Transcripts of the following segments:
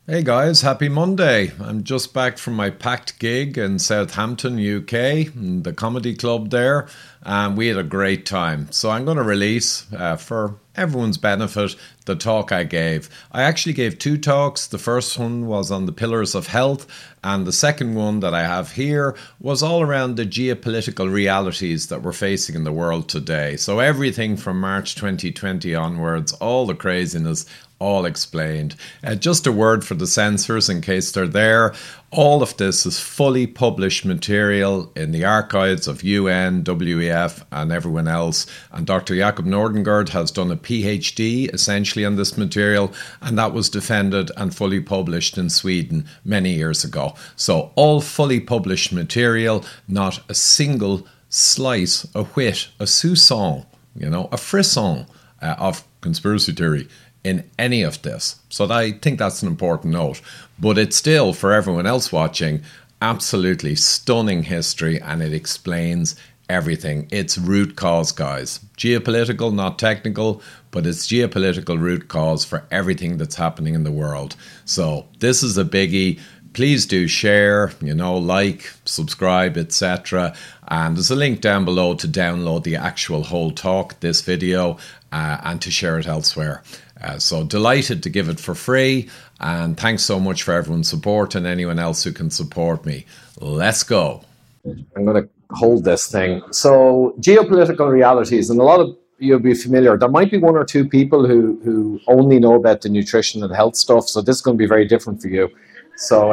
Hey guys, happy Monday. I'm just back from my packed gig in Southampton, UK, the comedy club there, and we had a great time. So I'm going to release, for everyone's benefit, the talk I gave. I actually gave two talks. The first one was on the pillars of health, and the second one that I have here was all around the geopolitical realities that we're facing in the world today. So everything from March 2020 onwards, all the craziness, all explained. Just a word for the censors in case they're there. All of this is fully published material in the archives of UN, WEF and everyone else. And Dr. Jakob Nordengard has done a PhD essentially on this material, and that was defended and fully published in Sweden many years ago. So all fully published material, not a single slice, a whit, a soupçon, a frisson of conspiracy theory in any of this. So I think that's an important note. But it's still, for everyone else watching, absolutely stunning history, and it explains everything. It's root cause, guys. Geopolitical, not technical, but it's geopolitical root cause for everything that's happening in the world. So this is a biggie. Please do share, like, subscribe, etc. And there's a link down below to download the actual whole talk, this video, and to share it elsewhere. So delighted to give it for free, and thanks so much for everyone's support and anyone else who can support me. Let's go. I'm going to hold this thing. So geopolitical realities, and a lot of you'll be familiar. There might be one or two people who only know about the nutrition and health stuff, so this is going to be very different for you. So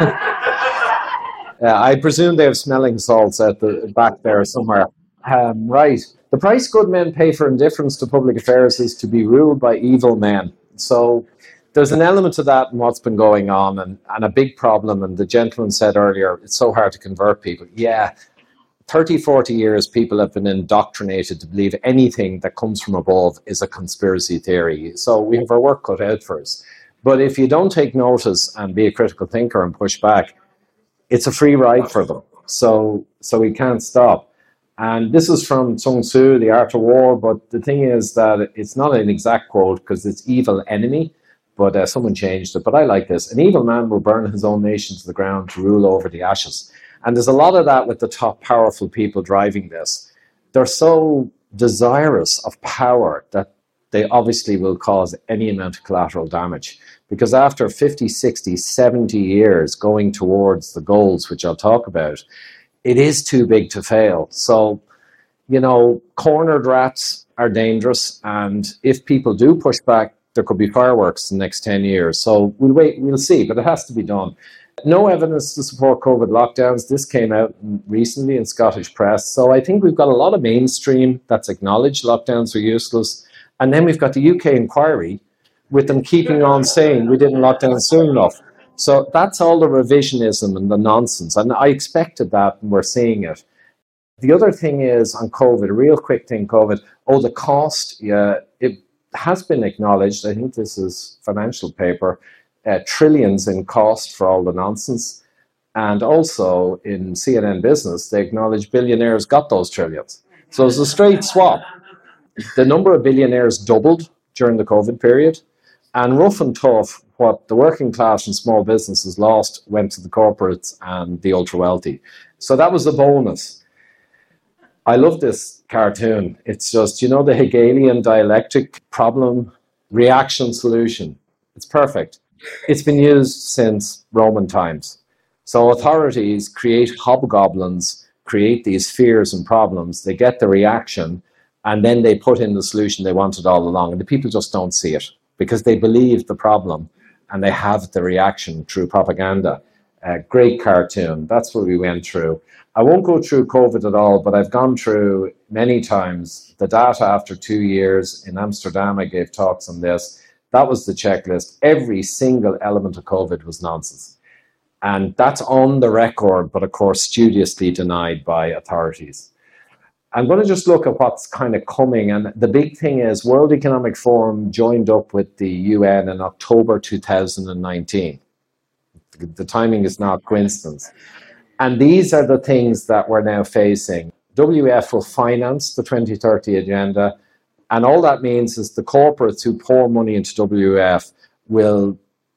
I presume they have smelling salts at the back there somewhere. Right. The price good men pay for indifference to public affairs is to be ruled by evil men. So there's an element to that in what's been going on, and a big problem. And the gentleman said earlier, it's so hard to convert people. Yeah, 30, 40 years, people have been indoctrinated to believe anything that comes from above is a conspiracy theory. So we have our work cut out for us. But if you don't take notice and be a critical thinker and push back, it's a free ride for them. So we can't stop. And this is from Sun Tzu, The Art of War, but the thing is that it's not an exact quote because it's evil enemy, but someone changed it. But I like this. An evil man will burn his own nation to the ground to rule over the ashes. And there's a lot of that with the top powerful people driving this. They're so desirous of power that they obviously will cause any amount of collateral damage. Because after 50, 60, 70 years going towards the goals, which I'll talk about, it is too big to fail. So, cornered rats are dangerous. And if people do push back, there could be fireworks in the next 10 years. So we'll wait, we'll see, but it has to be done. No evidence to support COVID lockdowns. This came out recently in Scottish press. So I think we've got a lot of mainstream that's acknowledged lockdowns are useless. And then we've got the UK inquiry with them keeping on saying we didn't lock down soon enough. So that's all the revisionism and the nonsense. And I expected that, and we're seeing it. The other thing is on COVID, a real quick thing, COVID. The cost, it has been acknowledged. I think this is financial paper, trillions in cost for all the nonsense. And also in CNN Business, they acknowledge billionaires got those trillions. So it's a straight swap. The number of billionaires doubled during the COVID period. And rough and tough, what the working class and small businesses lost went to the corporates and the ultra wealthy. So that was the bonus. I love this cartoon. It's just, the Hegelian dialectic problem, reaction, solution. It's perfect. It's been used since Roman times. So authorities create hobgoblins, create these fears and problems. They get the reaction, and then they put in the solution they wanted all along. And the people just don't see it, because they believe the problem and they have the reaction through propaganda. Great cartoon. That's what we went through. I won't go through COVID at all, but I've gone through many times the data after 2 years. In Amsterdam, I gave talks on this. That was the checklist. Every single element of COVID was nonsense. And that's on the record, but of course, studiously denied by authorities. I'm going to just look at what's kind of coming. And the big thing is World Economic Forum joined up with the UN in October 2019. The timing is not coincidence. And these are the things that we're now facing. WEF will finance the 2030 agenda. And all that means is the corporates who pour money into WEF will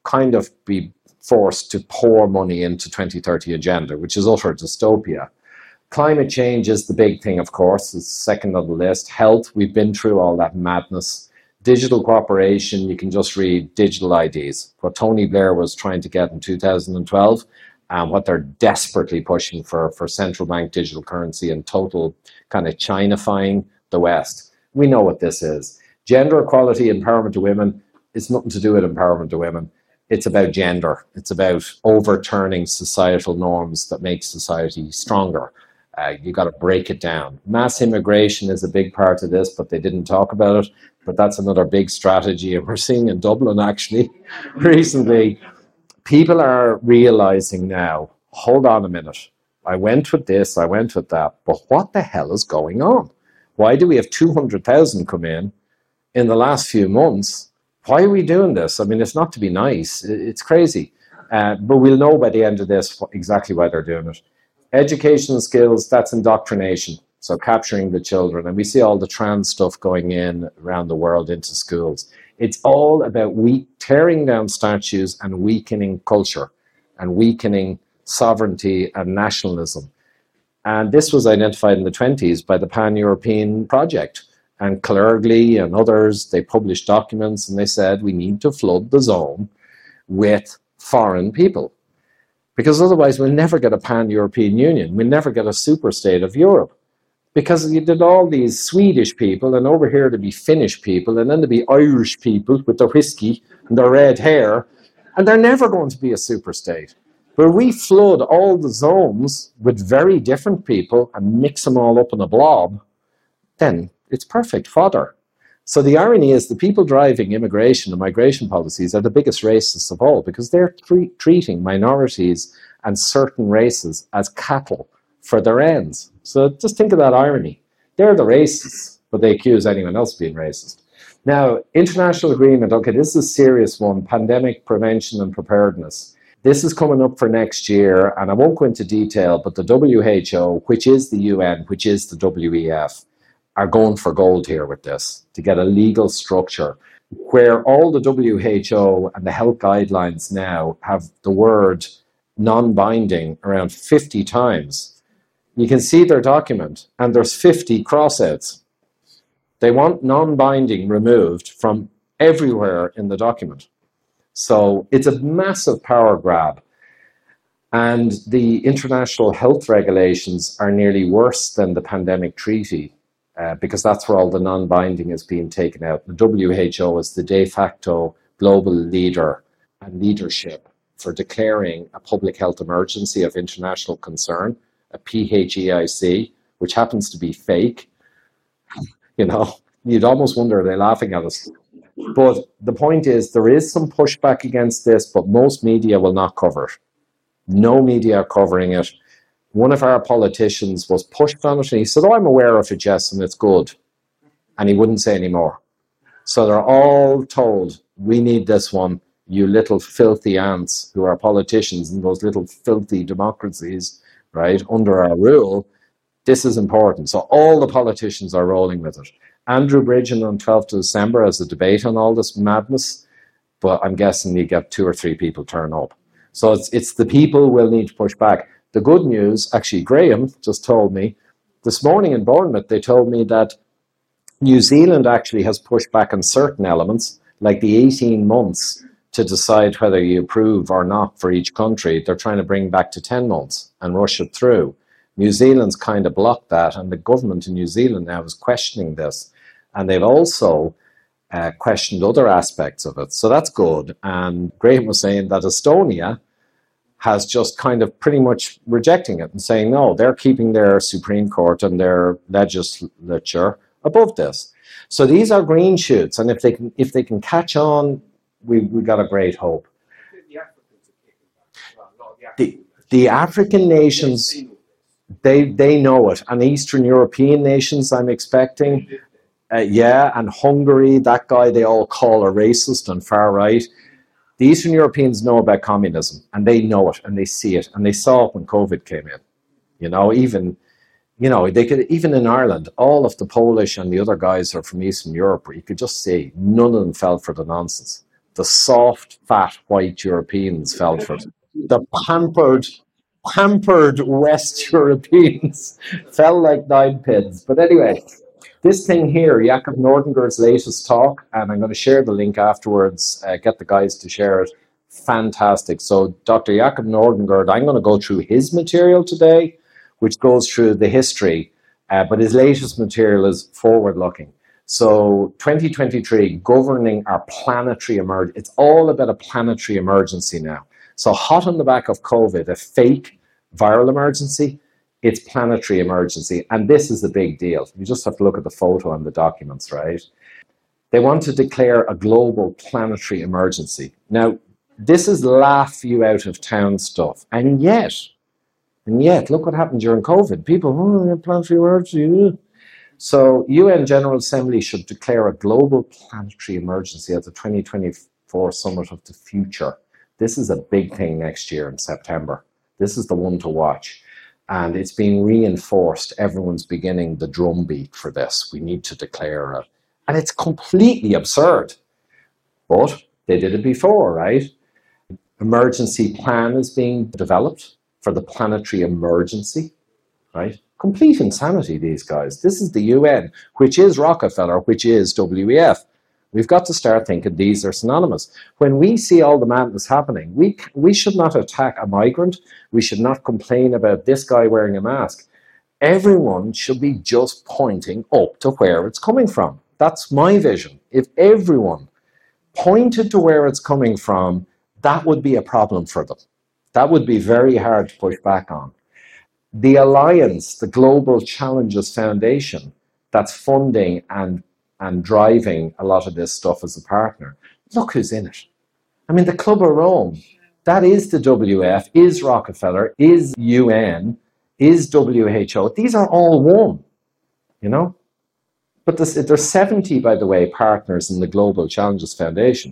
kind of be forced to pour money into 2030 agenda, which is utter dystopia. Climate change is the big thing, of course. It's second on the list. Health, we've been through all that madness. Digital cooperation, you can just read digital IDs. What Tony Blair was trying to get in 2012 and what they're desperately pushing for central bank digital currency and total kind of China-fying the West. We know what this is. Gender equality, empowerment of women, it's nothing to do with empowerment of women. It's about gender. It's about overturning societal norms that make society stronger. You got to break it down. Mass immigration is a big part of this, but they didn't talk about it. But that's another big strategy. And we're seeing in Dublin, actually, recently, people are realizing now, hold on a minute. I went with this, I went with that. But what the hell is going on? Why do we have 200,000 come in the last few months? Why are we doing this? I mean, it's not to be nice. It's crazy. But we'll know by the end of this exactly why they're doing it. Education skills, that's indoctrination. So capturing the children. And we see all the trans stuff going in around the world into schools. It's all about tearing down statues and weakening culture and weakening sovereignty and nationalism. And this was identified in the 1920s by the Pan-European Project. And Clergley and others, they published documents and they said we need to flood the zone with foreign people. Because otherwise we'll never get a Pan-European Union. We'll never get a super state of Europe. Because you did all these Swedish people and over here to be Finnish people and then to be Irish people with their whiskey and their red hair. And they're never going to be a super state. But we flood all the zones with very different people and mix them all up in a blob, then it's perfect fodder. So the irony is the people driving immigration and migration policies are the biggest racists of all because they're treating minorities and certain races as cattle for their ends. So just think of that irony. They're the racists, but they accuse anyone else of being racist. Now, international agreement, okay, this is a serious one, pandemic prevention and preparedness. This is coming up for next year, and I won't go into detail, but the WHO, which is the UN, which is the WEF, are going for gold here with this, to get a legal structure where all the WHO and the health guidelines now have the word non-binding around 50 times. You can see their document, and there's 50 crossouts. They want non-binding removed from everywhere in the document. So it's a massive power grab. And the international health regulations are nearly worse than the pandemic treaty because that's where all the non-binding is being taken out. The WHO is the de facto global leader and leadership for declaring a public health emergency of international concern, a PHEIC, which happens to be fake. You know, you'd almost wonder, are they laughing at us? But the point is, there is some pushback against this, but most media will not cover it. No media are covering it. One of our politicians was pushed on it, and he said, oh, I'm aware of it, Jess, and it's good. And he wouldn't say any more. So they're all told, we need this one, you little filthy ants who are politicians in those little filthy democracies, right, under our rule. This is important. So all the politicians are rolling with it. Andrew Bridgen on 12th of December has a debate on all this madness, but I'm guessing you get 2 or 3 people turn up. So it's the people will need to push back. The good news, actually, Graham just told me, this morning in Bournemouth, they told me that New Zealand actually has pushed back on certain elements, like the 18 months to decide whether you approve or not for each country. They're trying to bring back to 10 months and rush it through. New Zealand's kind of blocked that, and the government in New Zealand now is questioning this. And they've also questioned other aspects of it. So that's good. And Graham was saying that Estonia has just kind of pretty much rejecting it and saying, no, they're keeping their Supreme Court and their legislature above this. So these are green shoots. And if they can catch on, we've got a great hope. The African nations, they know it. And Eastern European nations, I'm expecting, and Hungary, that guy they all call a racist and far right. The Eastern Europeans know about communism, and they know it, and they see it, and they saw it when COVID came in. They could, even in Ireland, all of the Polish and the other guys are from Eastern Europe, where you could just see none of them fell for the nonsense. the soft, fat, white Europeans fell for it. The pampered West Europeans fell like nine pins. But anyway, this thing here, Jakob Nordengerd's latest talk, and I'm going to share the link afterwards, get the guys to share it. Fantastic. So Dr. Jakob Nordengerd, I'm going to go through his material today, which goes through the history, but his latest material is forward-looking. So 2023, governing our planetary emergency. It's all about a planetary emergency now. So hot on the back of COVID, a fake viral emergency, it's planetary emergency. And this is the big deal. You just have to look at the photo and the documents, right? They want to declare a global planetary emergency. Now, this is laugh you out of town stuff. And yet, look what happened during COVID. People, planetary emergency. So UN General Assembly should declare a global planetary emergency at the 2024 Summit of the Future. This is a big thing next year in September. This is the one to watch. And it's being reinforced. Everyone's beginning the drumbeat for this. We need to declare it. And it's completely absurd. But they did it before, right? Emergency plan is being developed for the planetary emergency, right? Complete insanity, these guys. This is the UN, which is Rockefeller, which is WEF. We've got to start thinking these are synonymous. When we see all the madness happening, we should not attack a migrant. We should not complain about this guy wearing a mask. Everyone should be just pointing up to where it's coming from. That's my vision. If everyone pointed to where it's coming from, that would be a problem for them. That would be very hard to push back on. The Alliance, the Global Challenges Foundation, that's funding and driving a lot of this stuff as a partner. Look who's in it. I mean, the Club of Rome, that is the WF, is Rockefeller, is UN, is WHO. These are all one, you know? But there's 70, by the way, partners in the Global Challenges Foundation.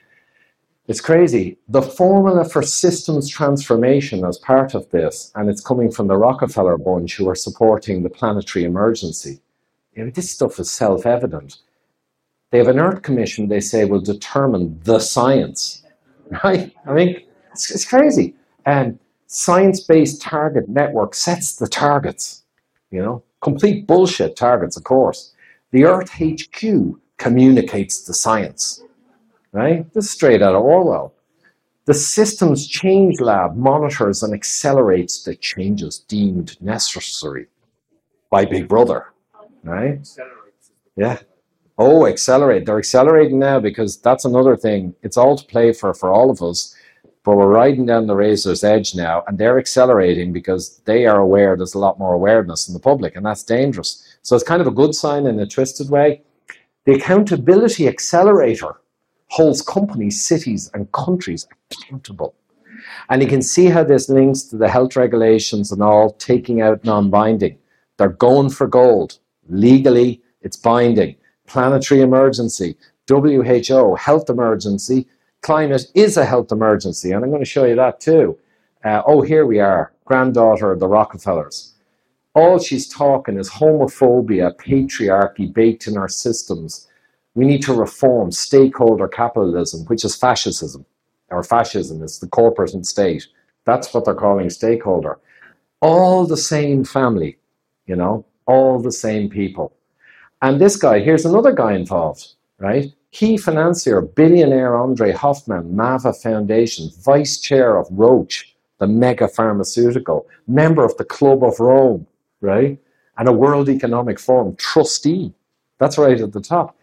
It's crazy. The formula for systems transformation as part of this, and it's coming from the Rockefeller bunch who are supporting the planetary emergency. You know, this stuff is self-evident. They have an Earth Commission, they say, will determine the science, right? I mean, it's crazy. And Science-Based Target Network sets the targets, you know, complete bullshit targets, of course. The Earth HQ communicates the science, right? This is straight out of Orwell. The Systems Change Lab monitors and accelerates the changes deemed necessary by Big Brother, right? Yeah. Oh, accelerate. They're accelerating now because that's another thing. It's all to play for all of us, but we're riding down the razor's edge now, and they're accelerating because they are aware there's a lot more awareness in the public, and that's dangerous. So it's kind of a good sign in a twisted way. The Accountability Accelerator holds companies, cities, and countries accountable. And you can see how this links to the health regulations and all, taking out non-binding. They're going for gold. Legally, it's binding. Planetary emergency, WHO, health emergency. Climate is a health emergency, and I'm going to show you that too. Here we are, granddaughter of the Rockefellers. All she's talking is homophobia, patriarchy baked in our systems. We need to reform stakeholder capitalism, which is fascism, or fascism. It's the corporate and state. That's what they're calling stakeholder. All the same family, you know, all the same people. And this guy, here's another guy involved, right? Key financier, billionaire Andre Hoffman, Mava Foundation, vice chair of Roche, the mega pharmaceutical, member of the Club of Rome, right? And a World Economic Forum trustee. That's right at the top.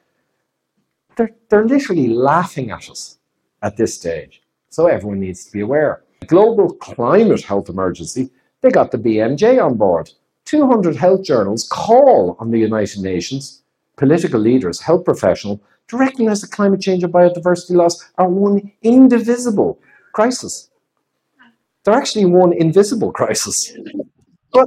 They're literally laughing at us at this stage. So everyone needs to be aware. Global climate health emergency, they got the BMJ on board. 200 health journals call on the United Nations, political leaders, health professionals, to recognize that climate change and biodiversity loss are one indivisible crisis. They're actually one invisible crisis. But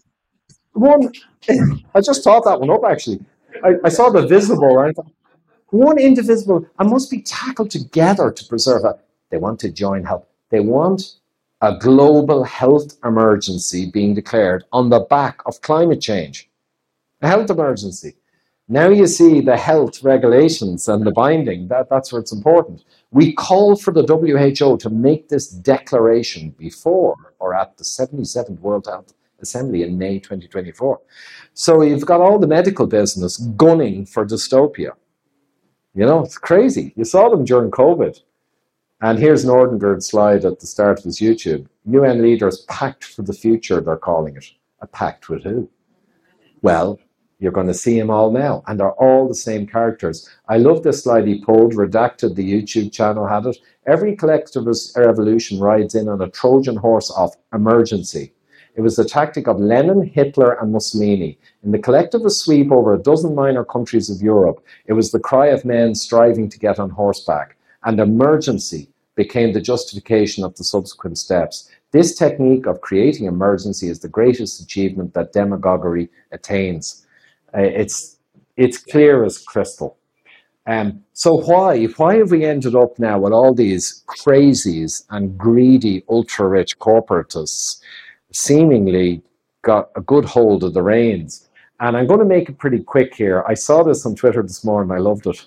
one, I just thought that one up actually. I saw the visible, right? One indivisible, and must be tackled together to preserve it. They want to join health. They want a global health emergency being declared on the back of climate change. A health emergency. Now you see the health regulations and the binding. That's where it's important. We call for the WHO to make this declaration before or at the 77th World Health Assembly in May 2024. So you've got all the medical business gunning for dystopia. You know, it's crazy. You saw them during COVID. And here's Nordengaard's slide at the start of his YouTube. UN leaders pact for the future, they're calling it. A pact with who? Well, you're going to see them all now. And they're all the same characters. I love this slide he pulled, redacted, the YouTube channel had it. Every collectivist revolution rides in on a Trojan horse of emergency. It was the tactic of Lenin, Hitler, and Mussolini. In the collectivist sweep over a dozen minor countries of Europe, it was the cry of men striving to get on horseback. And emergency became the justification of the subsequent steps. This technique of creating emergency is the greatest achievement that demagoguery attains. It's clear as crystal. So why have we ended up now with all these crazies and greedy, ultra-rich corporatists seemingly got a good hold of the reins? And I'm going to make it pretty quick here. I saw this on Twitter this morning. I loved it.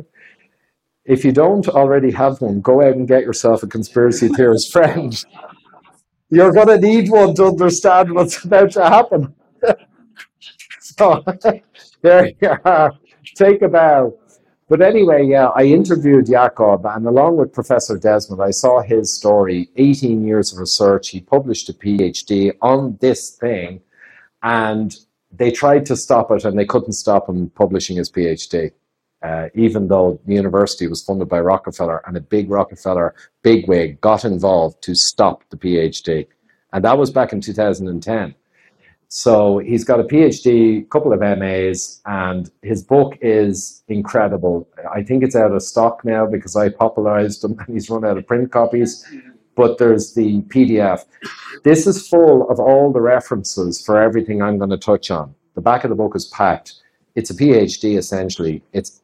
If you don't already have one, go out and get yourself a conspiracy theorist friend. You're going to need one to understand what's about to happen. So there you are. Take a bow. But anyway, yeah, I interviewed Jakob, and along with Professor Desmond, I saw his story, 18 years of research. He published a PhD on this thing, and they tried to stop it, and they couldn't stop him publishing his PhD. Even though the university was funded by Rockefeller, and a big Rockefeller bigwig got involved to stop the PhD. And that was back in 2010. So he's got a PhD, a couple of MAs, and his book is incredible. I think it's out of stock now because I popularized him and he's run out of print copies. But there's the PDF. This is full of all the references for everything I'm going to touch on. The back of the book is packed. It's a PhD, essentially. It's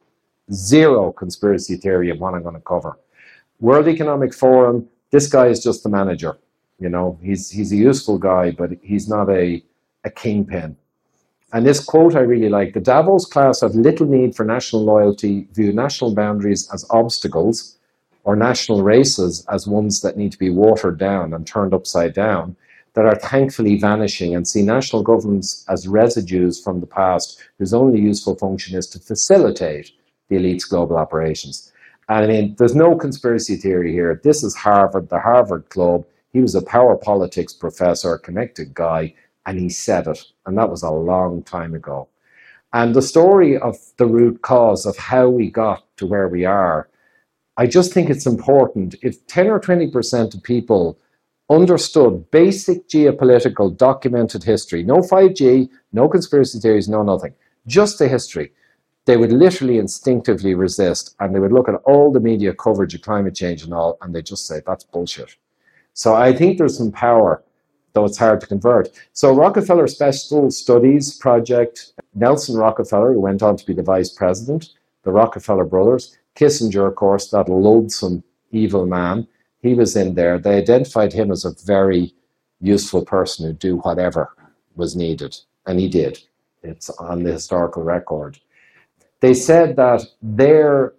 zero conspiracy theory of what I'm going to cover. World Economic Forum, this guy is just the manager. You know, he's a useful guy, but he's not a kingpin. And this quote I really like: the Davos class have little need for national loyalty, view national boundaries as obstacles, or national races as ones that need to be watered down and turned upside down, that are thankfully vanishing, and see national governments as residues from the past whose only useful function is to facilitate the elite's global operations. And I mean, there's no conspiracy theory here. This is Harvard, the Harvard Club. He was a power politics professor, a connected guy, and he said it. And that was a long time ago. And the story of the root cause of how we got to where we are, I just think it's important. If 10 or 20% of people understood basic geopolitical documented history, no 5G, no conspiracy theories, no nothing, just the history, they would literally instinctively resist, and they would look at all the media coverage of climate change and all, and they just say, that's bullshit. So I think there's some power, though it's hard to convert. So Rockefeller Special Studies Project, Nelson Rockefeller, who went on to be the vice president, the Rockefeller brothers, Kissinger, of course, that loathsome evil man, he was in there. They identified him as a very useful person who'd do whatever was needed, and he did. It's on the historical record. They said that their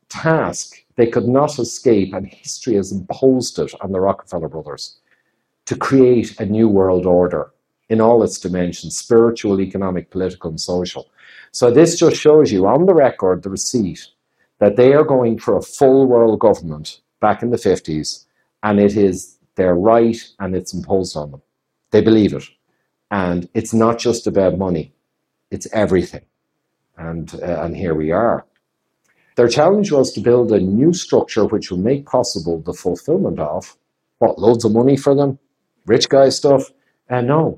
task, they could not escape, and history has imposed it on the Rockefeller brothers, to create a new world order in all its dimensions: spiritual, economic, political, and social. So this just shows you on the record, the receipt, that they are going for a full world government back in the 50s, and it is their right and it's imposed on them. They believe it. And it's not just about money, it's everything. And here we are. Their challenge was to build a new structure which will make possible the fulfillment of, what, loads of money for them? Rich guy stuff? No.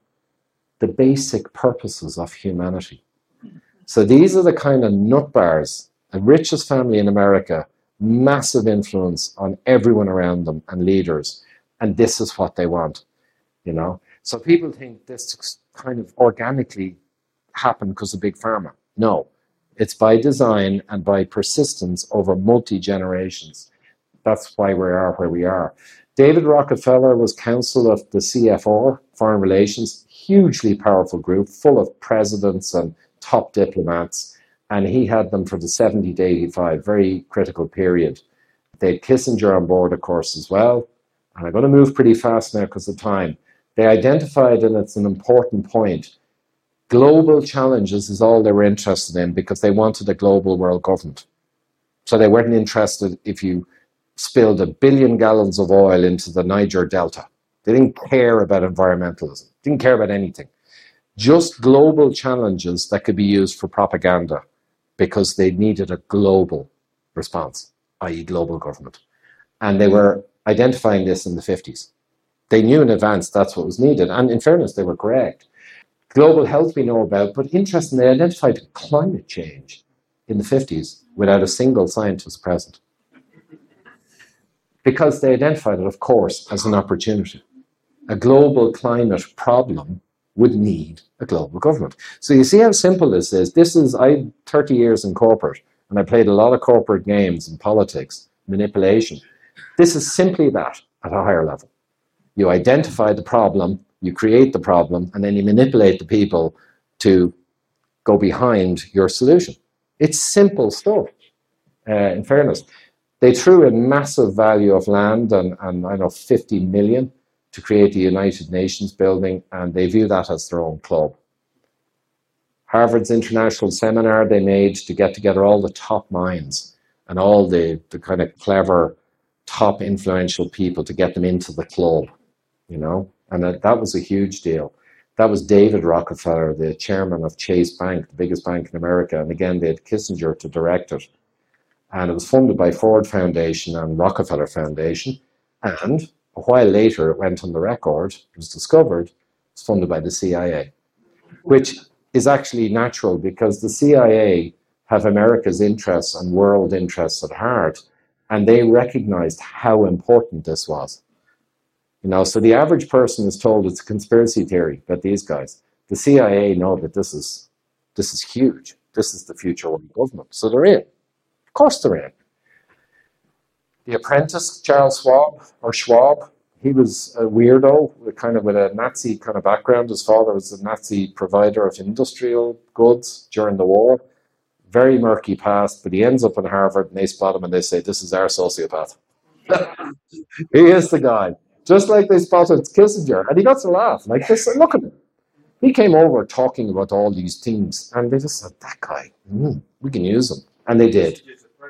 The basic purposes of humanity. So these are the kind of nut bars, the richest family in America, massive influence on everyone around them and leaders. And this is what they want, you know? So people think this kind of organically happened because of Big Pharma. No, it's by design and by persistence over multi-generations. That's why we are where we are. David Rockefeller was counsel of the CFR, Foreign Relations, hugely powerful group, full of presidents and top diplomats, and he had them for the 70 to 85, very critical period. They had Kissinger on board, of course, as well. And I'm going to move pretty fast now because of time. They identified, and it's an important point, global challenges is all they were interested in because they wanted a global world government. So they weren't interested if you spilled 1 billion gallons of oil into the Niger Delta. They didn't care about environmentalism, didn't care about anything. Just global challenges that could be used for propaganda because they needed a global response, i.e. global government. And they were identifying this in the 50s. They knew in advance that's what was needed. And in fairness, they were correct. Global health we know about, but interestingly, they identified climate change in the 50s without a single scientist present. Because they identified it, of course, as an opportunity. A global climate problem would need a global government. So you see how simple this is. I 30 years in corporate, and I played a lot of corporate games in politics, manipulation. This is simply that at a higher level. You identify the problem, you create the problem, and then you manipulate the people to go behind your solution. It's simple stuff, in fairness. They threw in massive value of land and I know 50 million to create the United Nations building, and they view that as their own club. Harvard's international seminar they made to get together all the top minds and all the kind of clever, top influential people to get them into the club, and that was a huge deal. That was David Rockefeller, the chairman of Chase Bank, the biggest bank in America, and again, they had Kissinger to direct it. And it was funded by Ford Foundation and Rockefeller Foundation. And a while later, it went on the record, it was discovered, it's funded by the CIA, which is actually natural because the CIA have America's interests and world interests at heart, and they recognized how important this was. So the average person is told it's a conspiracy theory about these guys. The CIA know that this is huge. This is the future world government. So they're in. Of course they're in. The Apprentice, Charles Schwab, he was a weirdo, with a Nazi kind of background. His father was a Nazi provider of industrial goods during the war. Very murky past, but he ends up in Harvard and they spot him and they say, this is our sociopath. He is the guy. Just like they spotted Kissinger. And he got to laugh. Like this, look at him. He came over talking about all these things and they just said, that guy, we can use him. And they did.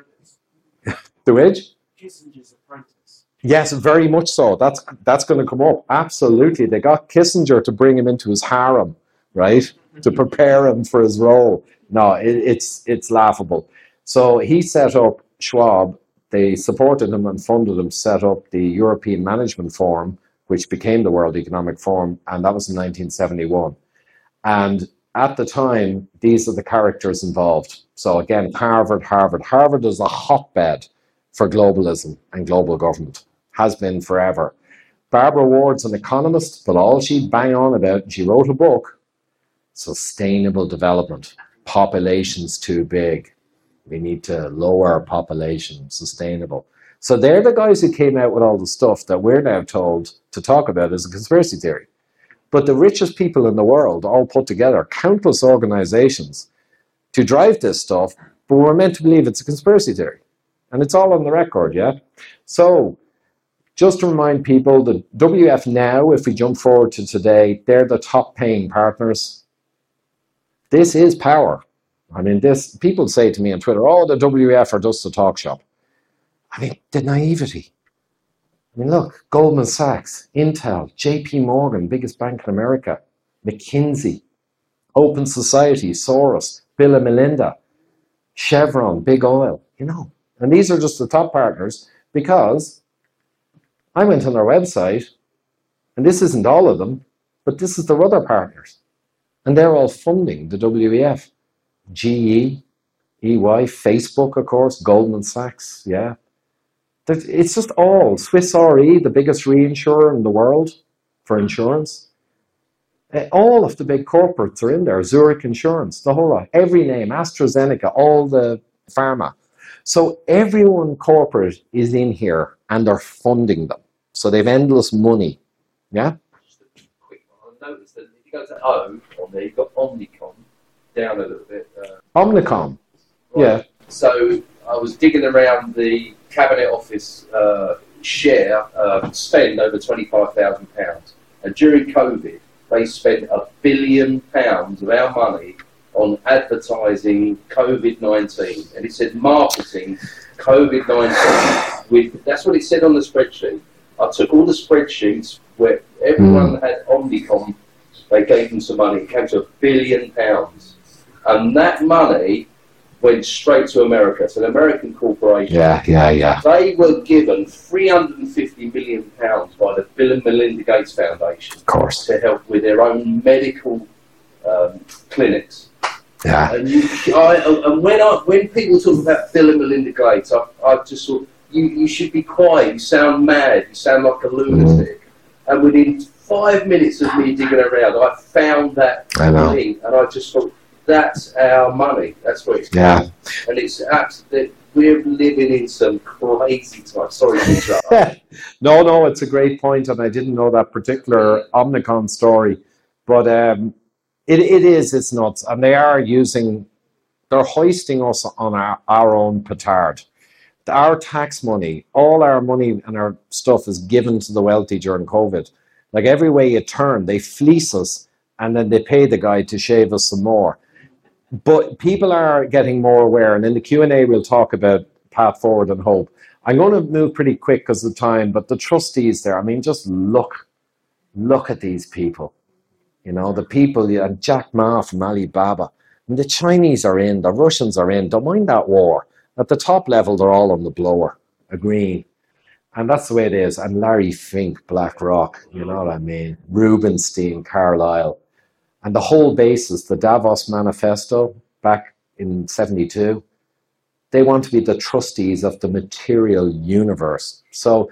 The which? Kissinger's apprentice. Yes, very much so. That's going to come up. Absolutely. They got Kissinger to bring him into his harem, right? To prepare him for his role. No, it's laughable. So he set up Schwab. They supported him and funded him, set up the European Management Forum, which became the World Economic Forum, and that was in 1971. And at the time, these are the characters involved. So again, Harvard is a hotbed for globalism and global government. Has been forever. Barbara Ward's an economist, but all she'd bang on about, and she wrote a book, sustainable development. Population's too big. We need to lower population, sustainable. So they're the guys who came out with all the stuff that we're now told to talk about as a conspiracy theory. But the richest people in the world all put together, countless organizations, to drive this stuff, but we're meant to believe it's a conspiracy theory. And it's all on the record, yeah? So, just to remind people, the WF now, if we jump forward to today, they're the top paying partners. This is power. I mean, people say to me on Twitter, the WF are just a talk shop. I mean, the naivety. I mean, look, Goldman Sachs, Intel, JP Morgan, biggest bank in America, McKinsey, Open Society, Soros, Bill and Melinda, Chevron, Big Oil, And these are just the top partners because I went on their website, and this isn't all of them, but this is their other partners. And they're all funding the WEF. GE, EY, Facebook, of course, Goldman Sachs, yeah. It's just all. Swiss Re, the biggest reinsurer in the world for insurance. All of the big corporates are in there. Zurich Insurance, the whole lot. Every name, AstraZeneca, all the pharma. So everyone corporate is in here and they're funding them. So they've endless money. Yeah? Just a quick one. I've noticed that if you go to O on there, you've got Omnicom, down a little bit. Omnicom. Right. Yeah. So I was digging around the Cabinet Office share spend over £25,000. And during COVID, they spent £1 billion of our money on advertising COVID-19. And it said marketing COVID-19. That's what it said on the spreadsheet. I took all the spreadsheets where everyone had Omnicom. They gave them some money. It came to £1 billion. And that money went straight to America, to an American corporation. Yeah. They were given £350 million by the Bill and Melinda Gates Foundation. Of course. To help with their own medical clinics. Yeah. And when people talk about Bill and Melinda Gates, I just thought, you should be quiet. You sound mad. You sound like a lunatic. And within 5 minutes of me digging around, I found that link, and I just thought, that's our money. That's what it's called. And it's absolutely, we're living in some crazy times. Sorry to interrupt. No, it's a great point, and I didn't know that particular Omnicom story, but it's nuts, and they're hoisting us on our own petard. Our tax money, all our money and our stuff is given to the wealthy during COVID. Like every way you turn, they fleece us, and then they pay the guy to shave us some more. But people are getting more aware, and in the Q&A we'll talk about path forward and hope. I'm going to move pretty quick because of time, but the trustees there, I mean, just look at these people. You know, the people, and Jack Ma from Alibaba. I mean, the Chinese are in, the Russians are in, don't mind that war. At the top level, they're all on the blower, agreeing. And that's the way it is. And Larry Fink, BlackRock, you know what I mean? Rubenstein, Carlyle. And the whole basis, the Davos Manifesto back in 72, they want to be the trustees of the material universe. So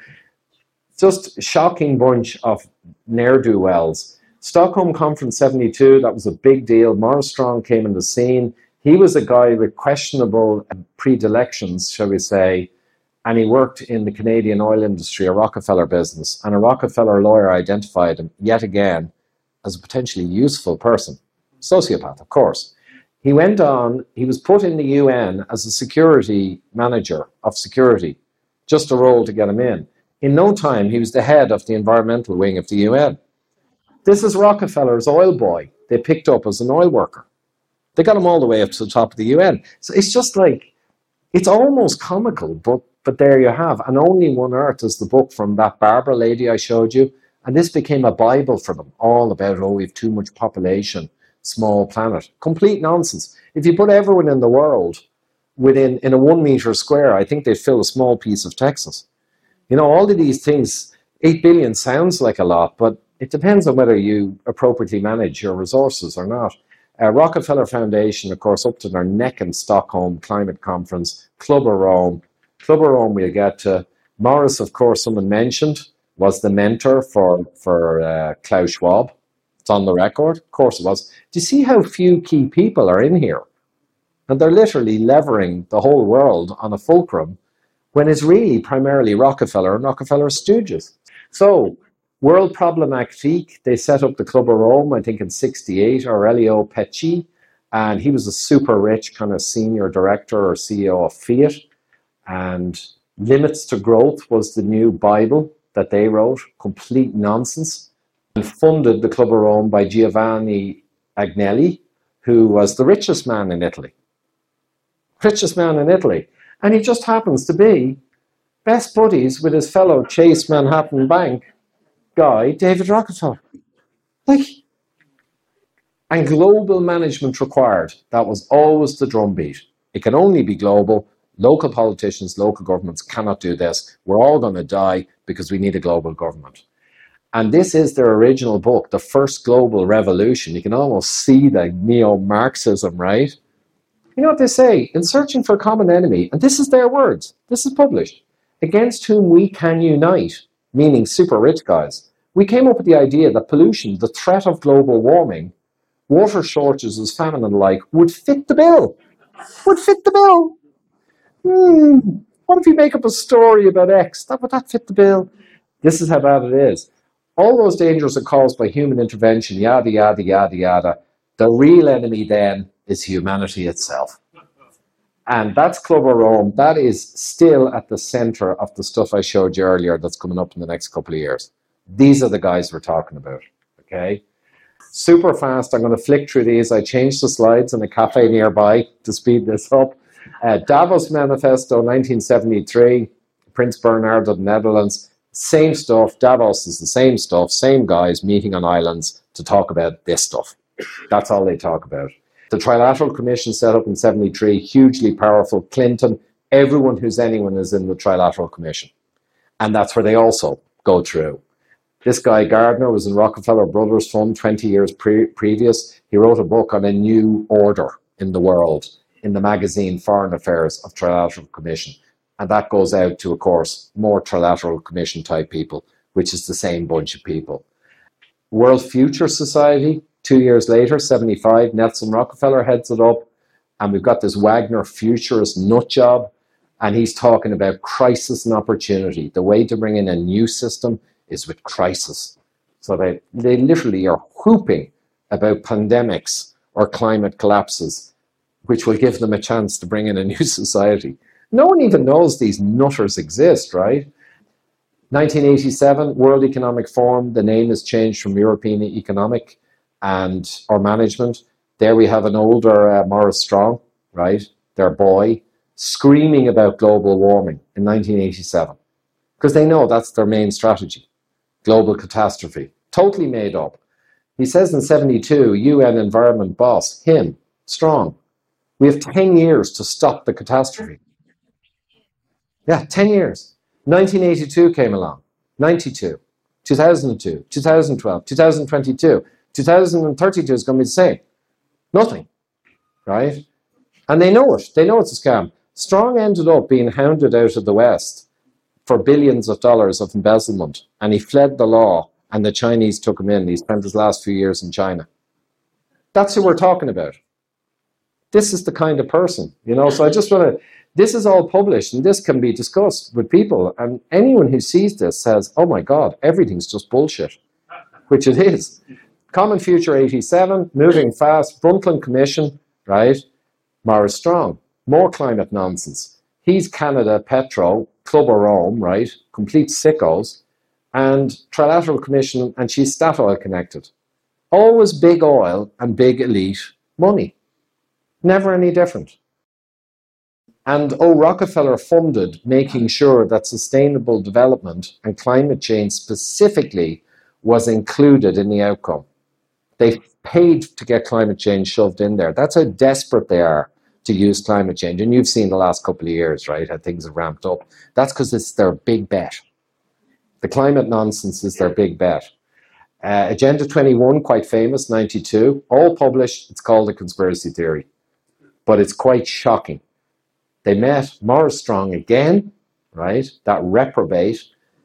just shocking bunch of ne'er-do-wells. Stockholm Conference 72, that was a big deal. Morris Strong came in the scene. He was a guy with questionable predilections, shall we say, and he worked in the Canadian oil industry, a Rockefeller business, and a Rockefeller lawyer identified him yet again as a potentially useful person. Sociopath, of course. He went on, he was put in the UN as a security manager of security, just a role to get him in. In no time, he was the head of the environmental wing of the UN. This is Rockefeller's oil boy they picked up as an oil worker. They got him all the way up to the top of the UN. So it's just like, it's almost comical, but there you have. And Only One Earth is the book from that Barbara lady I showed you. And this became a Bible for them, all about, we have too much population, small planet. Complete nonsense. If you put everyone in the world in a 1 meter square, I think they'd fill a small piece of Texas. You know, all of these things, 8 billion sounds like a lot, but it depends on whether you appropriately manage your resources or not. Rockefeller Foundation, of course, up to their neck in Stockholm Climate Conference, Club of Rome. Club of Rome we'll get to. Morris, of course, someone mentioned, was the mentor for Klaus Schwab. It's on the record. Of course it was. Do you see how few key people are in here? And they're literally levering the whole world on a fulcrum when it's really primarily Rockefeller and Rockefeller stooges. So, World Problematique, they set up the Club of Rome, I think in 68, Aurelio Pecci, and he was a super rich kind of senior director or CEO of Fiat. And Limits to Growth was the new Bible that they wrote, complete nonsense, and funded the Club of Rome by Giovanni Agnelli, who was the richest man in Italy. Richest man in Italy. And he just happens to be best buddies with his fellow Chase Manhattan Bank guy, David Rockefeller. And global management required. That was always the drumbeat. It can only be global. Local politicians, local governments cannot do this. We're all going to die because we need a global government. And this is their original book, The First Global Revolution. You can almost see the neo-Marxism, right? You know what they say? In searching for a common enemy, and this is their words, this is published, against whom we can unite, meaning super rich guys, we came up with the idea that pollution, the threat of global warming, water shortages, famine and the like, would fit the bill. Would fit the bill. What if you make up a story about X? Would that fit the bill? This is how bad it is. All those dangers are caused by human intervention, yada, yada, yada, yada. The real enemy then is humanity itself. And that's Club of Rome. That is still at the center of the stuff I showed you earlier that's coming up in the next couple of years. These are the guys we're talking about, okay? Super fast, I'm going to flick through these. I changed the slides in a cafe nearby to speed this up. Davos Manifesto, 1973, Prince Bernhard of the Netherlands. Same stuff, Davos is the same stuff, same guys meeting on islands to talk about this stuff. That's all they talk about. The Trilateral Commission set up in 73, hugely powerful. Clinton, everyone who's anyone is in the Trilateral Commission. And that's where they also go through. This guy, Gardner, was in Rockefeller Brothers Fund 20 years previous. He wrote a book on a new order in the world in the magazine Foreign Affairs of Trilateral Commission. And that goes out to, of course, more Trilateral Commission type people, which is the same bunch of people. World Future Society, 2 years later, 75, Nelson Rockefeller heads it up. And we've got this Wagner futurist nut job. And he's talking about crisis and opportunity. The way to bring in a new system is with crisis. So they literally are whooping about pandemics or climate collapses, which will give them a chance to bring in a new society. No one even knows these nutters exist, right? 1987, World Economic Forum. The name is changed from European Economic or Management. There we have an older Maurice Strong, right? Their boy, screaming about global warming in 1987. Because they know that's their main strategy. Global catastrophe. Totally made up. He says in 72, UN environment boss, him, Strong, we have 10 years to stop the catastrophe. Yeah, 10 years. 1982 came along. 92, 2002, 2012, 2022. 2032 is going to be the same. Nothing. Right? And they know it. They know it's a scam. Strong ended up being hounded out of the West for billions of dollars of embezzlement. And he fled the law, and the Chinese took him in. He spent his last few years in China. That's who we're talking about. This is the kind of person, so I just want to, this is all published, and this can be discussed with people. And anyone who sees this says, oh my God, everything's just bullshit, which it is. Common Future 87, moving fast, Brundtland Commission, right? Maurice Strong, more climate nonsense. He's Canada, Petro, Club of Rome, right? Complete sickos. And Trilateral Commission, and she's Statoil connected. Always big oil and big elite money. Never any different. And Rockefeller funded making sure that sustainable development and climate change specifically was included in the outcome. They paid to get climate change shoved in there. That's how desperate they are to use climate change. And you've seen the last couple of years, right, how things have ramped up. That's because it's their big bet. The climate nonsense is their big bet. Agenda 21, quite famous, 92, all published. It's called a conspiracy theory. But it's quite shocking. They met Maurice Strong again, right, that reprobate.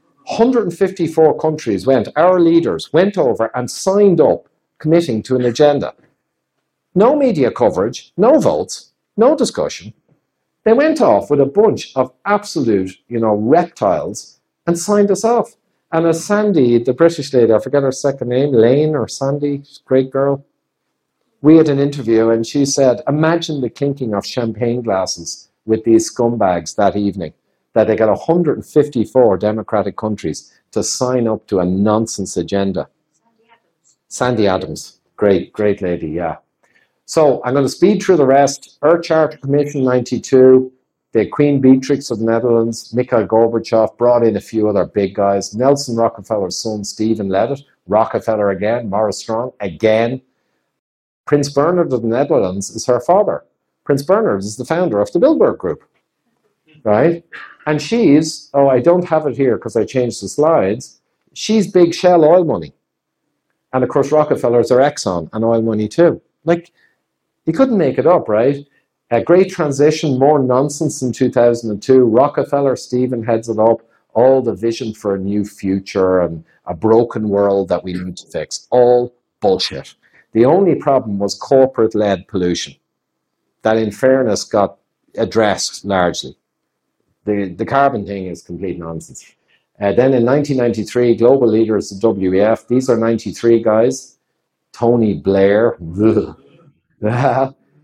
154 countries our leaders went over and signed up committing to an agenda. No media coverage, no votes, no discussion. They went off with a bunch of absolute, reptiles and signed us off. And as Sandy, the British lady, I forget her second name, Lane or Sandy, great girl, we had an interview and she said, imagine the clinking of champagne glasses with these scumbags that evening, that they got 154 democratic countries to sign up to a nonsense agenda. Sandy Adams. Great lady, yeah. So I'm going to speed through the rest. Earth Charter Commission 92, the Queen Beatrix of the Netherlands, Mikhail Gorbachev brought in a few other big guys. Nelson Rockefeller's son, Stephen led it. Rockefeller again, Maurice Strong again. Prince Bernhard of the Netherlands is her father. Prince Bernhard is the founder of the Bilderberg Group, right? And she's, I don't have it here because I changed the slides, she's big Shell oil money. And of course, Rockefellers are Exxon and oil money too. Like, you couldn't make it up, right? A great transition, more nonsense in 2002. Rockefeller, Stephen heads it up. All the vision for a new future and a broken world that we need to fix. All bullshit. The only problem was corporate-led pollution. That, in fairness, got addressed largely. The carbon thing is complete nonsense. Then in 1993, global leaders of WEF. These are 93 guys. Tony Blair.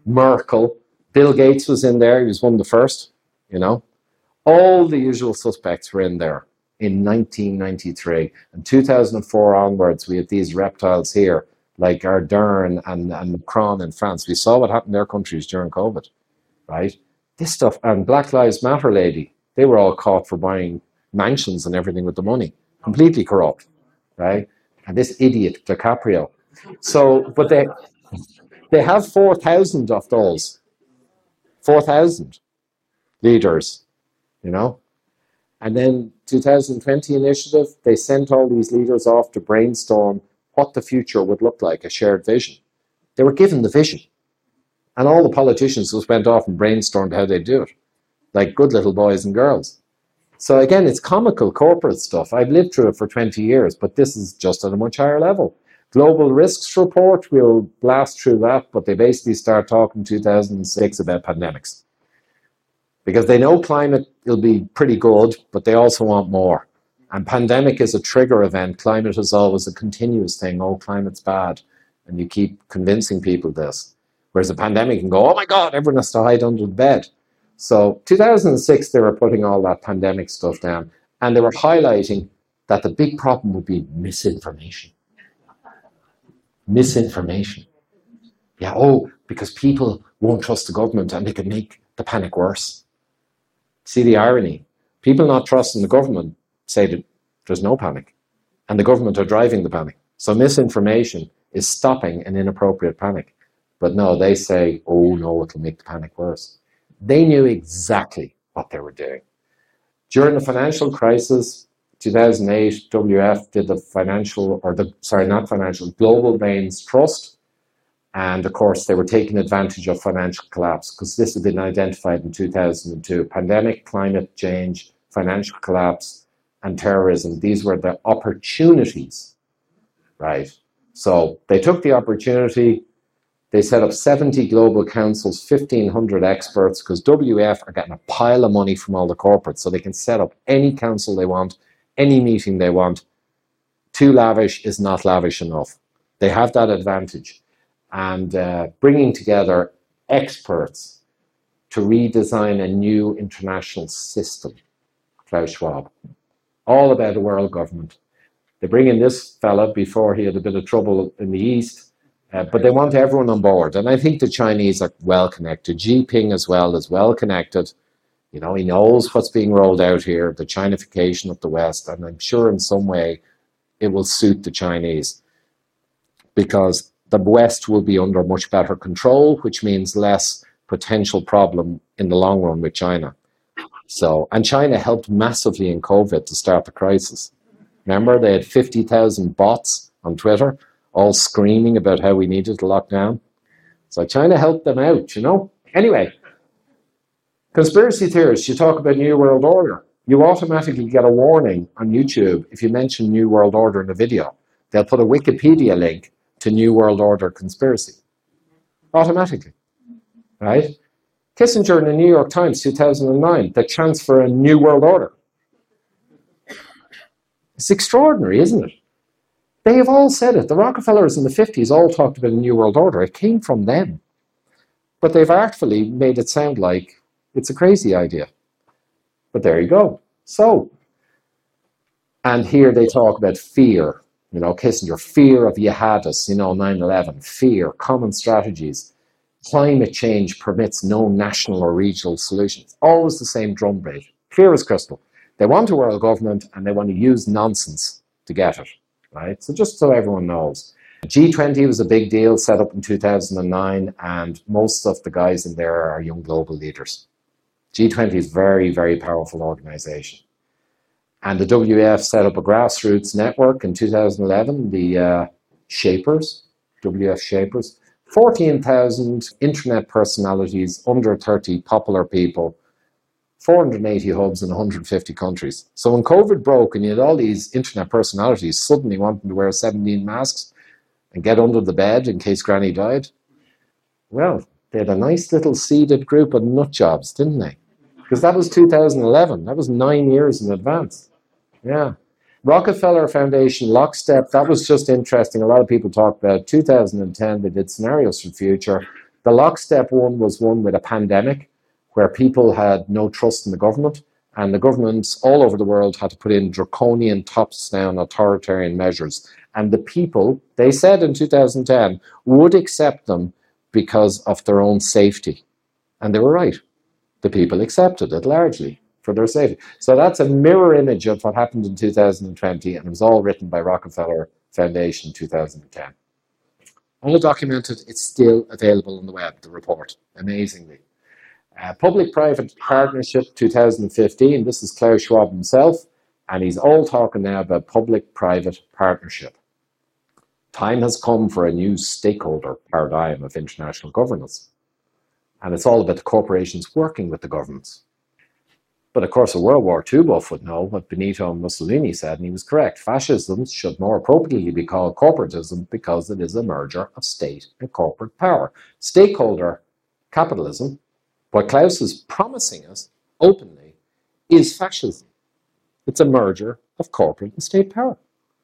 Merkel, Bill Gates was in there. He was one of the first, you know. All the usual suspects were in there in 1993. And 2004 onwards, we had these reptiles here, like Ardern and Macron in France. We saw what happened in their countries during COVID, right? This stuff, and Black Lives Matter lady, they were all caught for buying mansions and everything with the money. Completely corrupt, right? And this idiot, DiCaprio. So, but they have 4,000 of those. 4,000 leaders, you know? And then 2020 initiative, they sent all these leaders off to brainstorm what the future would look like, a shared vision. They were given the vision. And all the politicians just went off and brainstormed how they'd do it, like good little boys and girls. So again, it's comical corporate stuff. I've lived through it for 20 years, but this is just at a much higher level. Global Risks Report, we'll blast through that, but they basically start talking in 2006 about pandemics. Because they know climate will be pretty good, but they also want more. And pandemic is a trigger event. Climate is always a continuous thing. Oh, climate's bad. And you keep convincing people this. Whereas a pandemic can go, oh my God, everyone has to hide under the bed. So 2006, they were putting all that pandemic stuff down. And they were highlighting that the big problem would be misinformation. Misinformation. Yeah, oh, because people won't trust the government and they can make the panic worse. See the irony? People not trusting the government say that there's no panic. And the government are driving the panic. So misinformation is stopping an inappropriate panic. But no, they say, oh no, it'll make the panic worse. They knew exactly what they were doing. During the financial crisis, 2008, WF did the Global Brains Trust. And of course, they were taking advantage of financial collapse because this had been identified in 2002. Pandemic, climate change, financial collapse, and terrorism. These were the opportunities, right? So they took the opportunity. They set up 70 global councils, 1,500 experts, because WF are getting a pile of money from all the corporates, so they can set up any council they want, any meeting they want. Too lavish is not lavish enough. They have that advantage. And bringing together experts to redesign a new international system, Klaus Schwab, all about the world government. They bring in this fella before he had a bit of trouble in the East, but they want everyone on board. And I think the Chinese are well connected. Xi Jinping as well is well connected. You know, he knows what's being rolled out here, the Chinification of the West, and I'm sure in some way it will suit the Chinese because the West will be under much better control, which means less potential problem in the long run with China. So, and China helped massively in COVID to start the crisis. Remember, they had 50,000 bots on Twitter, all screaming about how we needed to lock down. So China helped them out, you know. Anyway, conspiracy theorists, you talk about New World Order. You automatically get a warning on YouTube if you mention New World Order in a video. They'll put a Wikipedia link to New World Order conspiracy. Automatically, right? Kissinger in the New York Times, 2009, the chance for a New World Order. It's extraordinary, isn't it? They have all said it. The Rockefellers in the 50s all talked about a New World Order. It came from them. But they've artfully made it sound like it's a crazy idea. But there you go. So, and here they talk about fear. You know, Kissinger, fear of jihadists, 9/11, fear, common strategies. Climate change permits no national or regional solutions. Always the same drumbeat. Clear as crystal. They want a world government and they want to use nonsense to get it, right? So just so everyone knows. G20 was a big deal, set up in 2009, and most of the guys in there are young global leaders. G20 is a very, very powerful organization. And the WEF set up a grassroots network in 2011, the Shapers, WF Shapers, 14,000 internet personalities, under 30 popular people, 480 hubs in 150 countries. So when COVID broke and you had all these internet personalities suddenly wanting to wear 17 masks and get under the bed in case Granny died, well, they had a nice little seeded group of nut jobs, didn't they? Because that was 2011. That was 9 years in advance. Yeah. Rockefeller Foundation, Lockstep, that was just interesting. A lot of people talk about 2010. They did scenarios for the future. The lockstep one was one with a pandemic where people had no trust in the government, and the governments all over the world had to put in draconian, tops-down authoritarian measures. And the people, they said in 2010, would accept them because of their own safety. And they were right. The people accepted it largely for their safety. So that's a mirror image of what happened in 2020, and it was all written by Rockefeller Foundation in 2010. All documented, it's still available on the web, the report, amazingly. Public-private partnership 2015, this is Klaus Schwab himself, and he's all talking now about public-private partnership. Time has come for a new stakeholder paradigm of international governance. And it's all about the corporations working with the governments. But of course, a World War II buff would know what Benito Mussolini said, and he was correct. Fascism should more appropriately be called corporatism because it is a merger of state and corporate power. Stakeholder capitalism, what Klaus is promising us openly, is fascism. It's a merger of corporate and state power.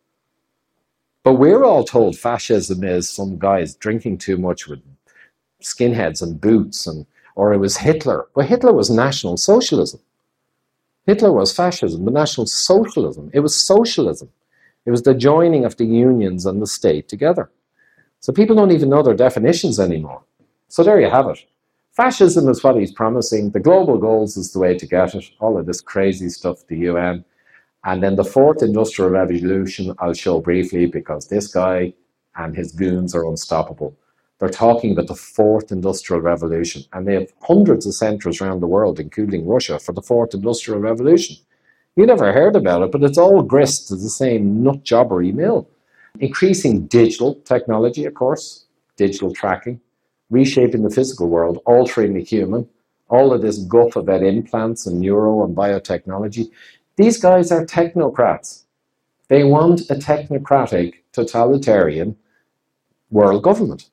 But we're all told fascism is some guys drinking too much with skinheads and boots, or it was Hitler. But Hitler was National Socialism. Hitler was fascism, but National Socialism. It was socialism. It was the joining of the unions and the state together. So people don't even know their definitions anymore. So there you have it. Fascism is what he's promising. The global goals is the way to get it. All of this crazy stuff, the UN. And then the fourth industrial revolution, I'll show briefly because this guy and his goons are unstoppable. They're talking about the fourth industrial revolution, and they have hundreds of centres around the world, including Russia, for the fourth industrial revolution. You never heard about it, but it's all grist to the same nut jobbery mill. Increasing digital technology, of course, digital tracking, reshaping the physical world, altering the human, all of this guff about implants and neuro and biotechnology. These guys are technocrats. They want a technocratic, totalitarian world government.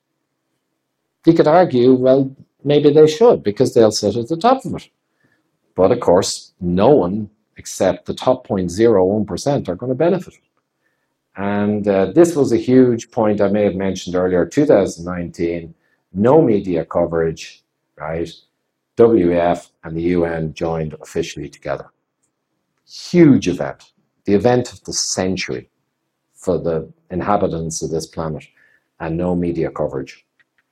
You could argue, well, maybe they should, because they'll sit at the top of it. But of course, no one except the top 0.01% are going to benefit. And this was a huge point I may have mentioned earlier, 2019, no media coverage, right? WEF and the UN joined officially together. Huge event, the event of the century for the inhabitants of this planet, and no media coverage.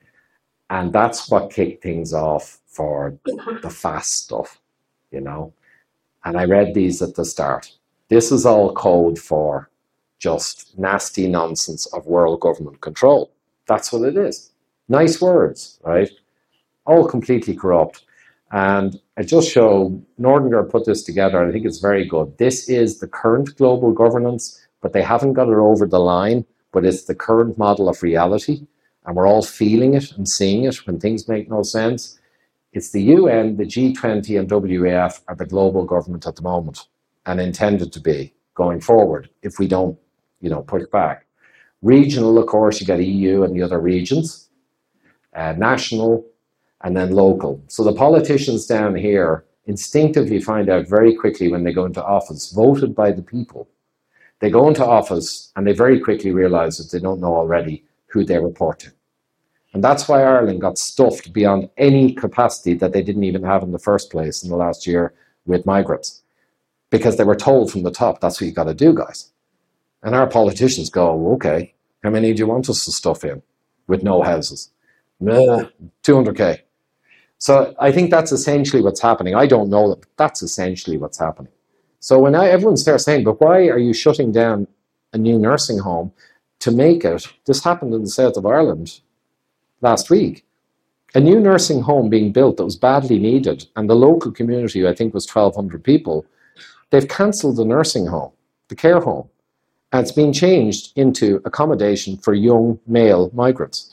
And that's what kicked things off for the fast stuff, you know. And I read these at the start. This is all code for just nasty nonsense of world government control. That's what it is. Nice words, right? All completely corrupt. And I just show, Nordinger put this together, and I think it's very good. This is the current global governance, but they haven't got it over the line, but it's the current model of reality. And we're all feeling it and seeing it when things make no sense. It's the UN, the G20 and WEF are the global government at the moment, and intended to be going forward if we don't, push back. Regional, of course, you got EU and the other regions, national, and then local. So the politicians down here instinctively find out very quickly when they go into office, voted by the people. They go into office and they very quickly realize that they don't know already who they report to. And that's why Ireland got stuffed beyond any capacity that they didn't even have in the first place in the last year with migrants. Because they were told from the top, that's what you got to do, guys. And our politicians go, okay, how many do you want us to stuff in with no houses? 200K. So I think that's essentially what's happening. I don't know that, but that's essentially what's happening. So when everyone starts saying, but why are you shutting down a new nursing home to make it? This happened in the south of Ireland last week. A new nursing home being built that was badly needed, and the local community, I think, was 1,200 people. They've cancelled the nursing home, the care home, and it's been changed into accommodation for young male migrants.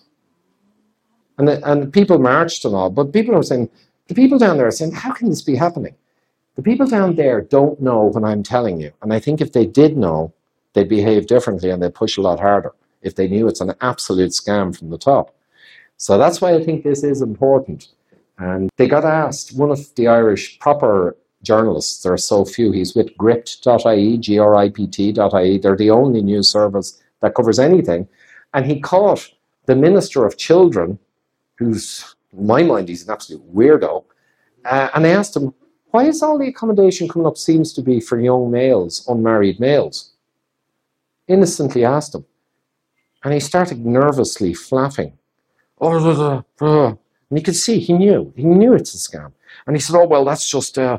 And people marched and all, but people are saying, the people down there are saying, how can this be happening? The people down there don't know what I'm telling you. And I think if they did know, they'd behave differently and they'd push a lot harder if they knew it's an absolute scam from the top. So that's why I think this is important. And they got asked, one of the Irish proper journalists, there are so few, he's with gript.ie, gript.ie, they're the only news service that covers anything. And he caught the Minister of Children, who's in my mind, he's an absolute weirdo. And I asked him, why is all the accommodation coming up seems to be for young males, unmarried males? Innocently asked him. And he started nervously flapping. And you could see he knew it's a scam. And he said, "Oh well, that's the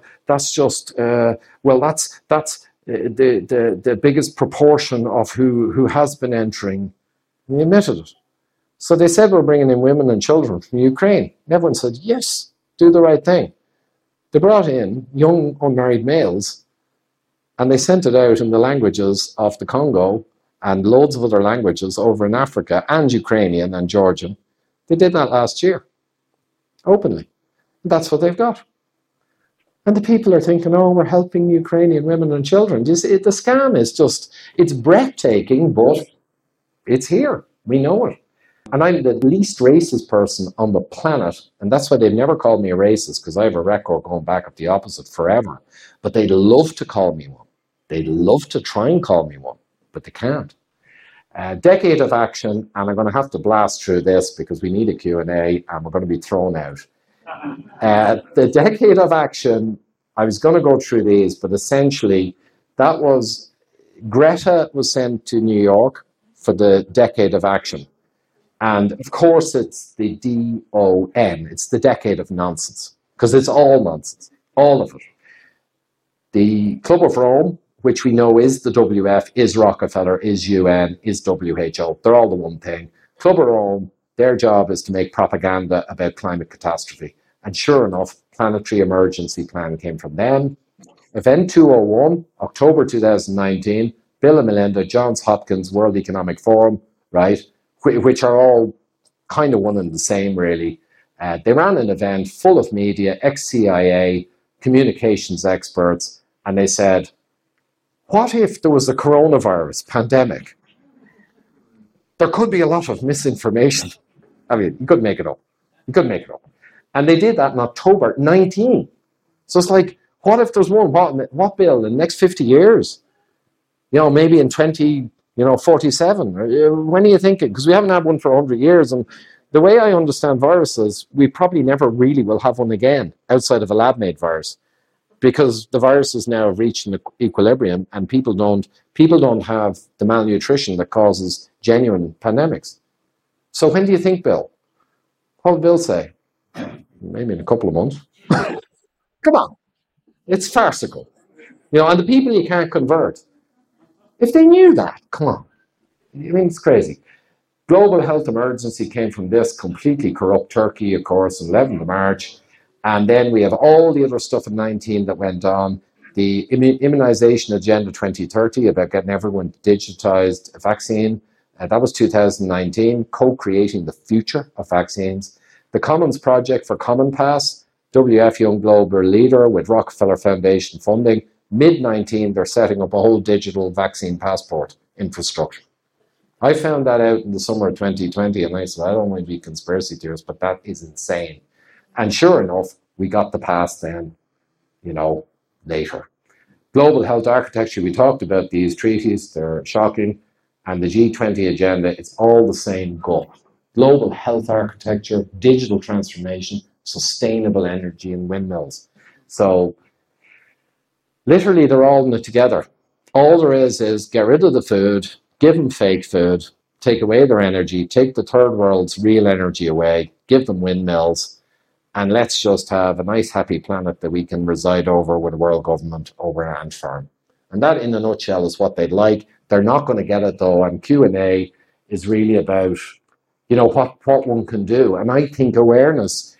biggest proportion of who has been entering." And he admitted it. So they said we're bringing in women and children from Ukraine. And everyone said, "Yes, do the right thing." They brought in young unmarried males, and they sent it out in the languages of the Congo and loads of other languages over in Africa and Ukrainian and Georgian. They did that last year, openly. That's what they've got. And the people are thinking, oh, we're helping Ukrainian women and children. The scam is just, it's breathtaking, but it's here. We know it. And I'm the least racist person on the planet, and that's why they've never called me a racist, because I have a record going back at the opposite forever. But they'd love to call me one. They'd love to try and call me one, but they can't. Decade of action, and I'm going to have to blast through this because we need a Q&A, and we're going to be thrown out. The decade of action, I was going to go through these, but essentially, that was, Greta was sent to New York for the decade of action. And of course, it's the DON, it's the decade of nonsense, because it's all nonsense, all of it. The Club of Rome, which we know is the WF, is Rockefeller, is UN, is WHO, they're all the one thing. Club of Rome, their job is to make propaganda about climate catastrophe. And sure enough, Planetary Emergency Plan came from them. Event 201, October 2019, Bill and Melinda, Johns Hopkins, World Economic Forum, right? Which are all kind of one and the same, really. They ran an event full of media, ex-CIA, communications experts, and they said, what if there was a coronavirus pandemic? There could be a lot of misinformation. I mean, you could make it up. And they did that in October 19. So it's like, what if there's one? What, Bill, in the next 50 years? You know, maybe in 47. When are you thinking? Because we haven't had one for 100 years. And the way I understand viruses, we probably never really will have one again outside of a lab-made virus, because the viruses now have reached an equilibrium, and people don't have the malnutrition that causes genuine pandemics. So when do you think, Bill? What will Bill say? Maybe in a couple of months. Come on. It's farcical. You know, and the people you can't convert, if they knew that, come on. I mean, it's crazy. Global health emergency came from this completely corrupt Turkey, of course, on 11th of March. And then we have all the other stuff in 19 that went on. The immunization agenda 2030 about getting everyone digitized vaccine. That was 2019, co-creating the future of vaccines. The Commons Project for Common Pass, WF Young Global Leader with Rockefeller Foundation funding. Mid-19, they're setting up a whole digital vaccine passport infrastructure. I found that out in the summer of 2020, and I said, I don't want to be conspiracy theorist, but that is insane. And sure enough, we got the pass then, later. Global health architecture, we talked about these treaties, they're shocking. And the G20 agenda, it's all the same goal. Global health architecture, digital transformation, sustainable energy and windmills. So literally they're all in it together. All there is get rid of the food, give them fake food, take away their energy, take the third world's real energy away, give them windmills, and let's just have a nice happy planet that we can reside over with a world government over an ant farm. And that in a nutshell is what they'd like. They're not going to get it though, and Q&A is really about, what one can do. And I think awareness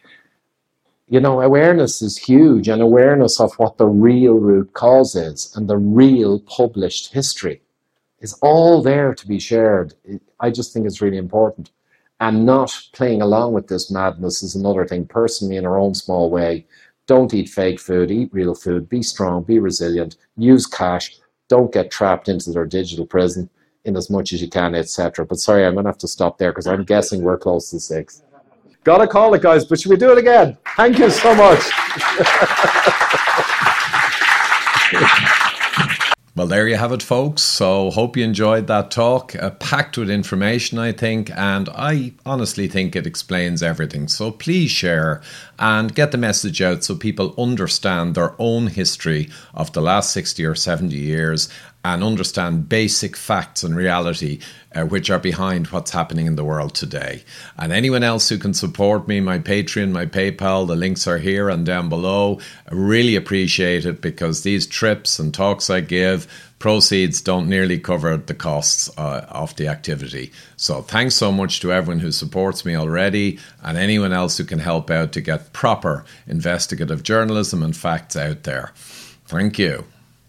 is huge, and awareness of what the real root cause is and the real published history is all there to be shared. I just think it's really important. And not playing along with this madness is another thing. Personally, in our own small way, don't eat fake food, eat real food, be strong, be resilient, use cash, don't get trapped into their digital prison in as much as you can, etc. But sorry, I'm going to have to stop there because I'm guessing we're close to 6. Gotta call it, guys, but should we do it again? Thank you so much. Well, there you have it, folks. So hope you enjoyed that talk. Packed with information, I think, and I honestly think it explains everything. So please share and get the message out so people understand their own history of the last 60 or 70 years and understand basic facts and reality which are behind what's happening in the world today. And anyone else who can support me, my Patreon, my PayPal, the links are here and down below. I really appreciate it, because these trips and talks I give, proceeds don't nearly cover the costs of the activity. So thanks so much to everyone who supports me already, and anyone else who can help out to get proper investigative journalism and facts out there. Thank you.